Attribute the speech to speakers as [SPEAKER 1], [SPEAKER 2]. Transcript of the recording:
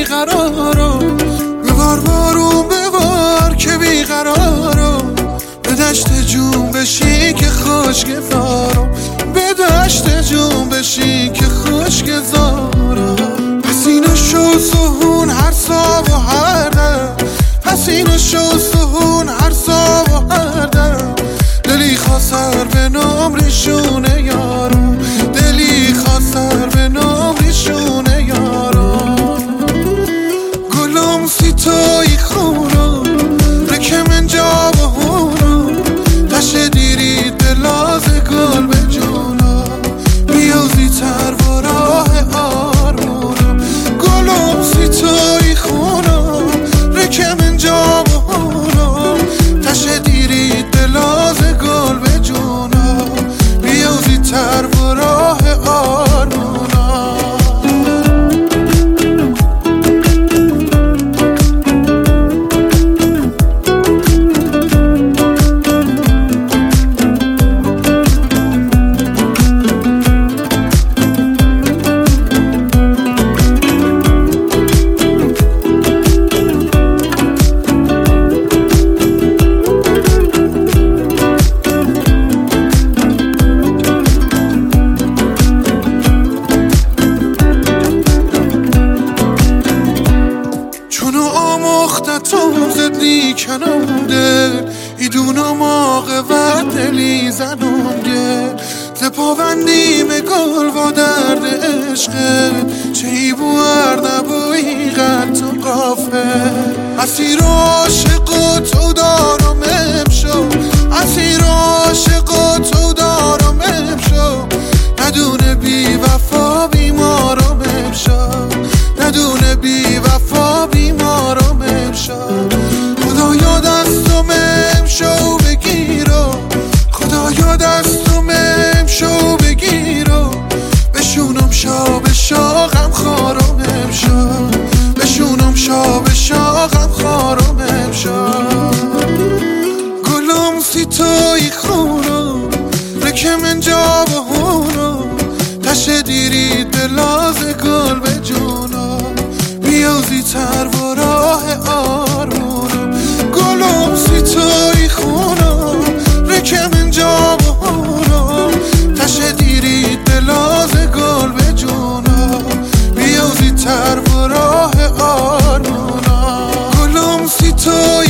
[SPEAKER 1] بیقرارم، ببار بارون ببار که بیقرارم، به دشت جون بشی که خوشگذارم، به دشت جون بشی که خوشگذارم. پس اینو شو سهون هر سا و هر دم، پس اینو شو سهون هر سا و هر دم، دلی خواستر به نمریشونه یارم، دلی خواستر به نمریشونه یارم. گلم سیتایی خونم رکه من جا و هونم، تشه دیری دلاز گل به جونم، بیازی تر و راه آرمونم. گلم سیتایی خونم رکه من جا و هونم، تشه دیری دلاز گل به جونم، بیازی تر و راه آرمونم. چونو آموختتم زدی کنم دل، ایدونم آقه و دلی زنم گل، زپاوندی مگل و درد عشقت، چه ای بوار نبوی غلط و قافه. اسیر عاشق و تو دارم امشو، اسیر عاشق و تو دارم امشو، ندونه بی وفا بیمارم امشو، ندونه بی وفا بیمارم امشب. خدایا دستم امشو بگیرو، خدایا دستم امشو بگیرو، بشونم شاب شاقم خارم امشب، بشونم شاب شاقم خارم امشب. گلم سیتایی خونم رکه من جا و هونم، تشه دیری دلاز گل به جونم، بیازی تر و راه آرمونم. گلم سیتایی خونم رکه من جا و هونم، تشه دیری دلاز گل به جونم، بیازی تر و راه آرمونم. گلم سیتایی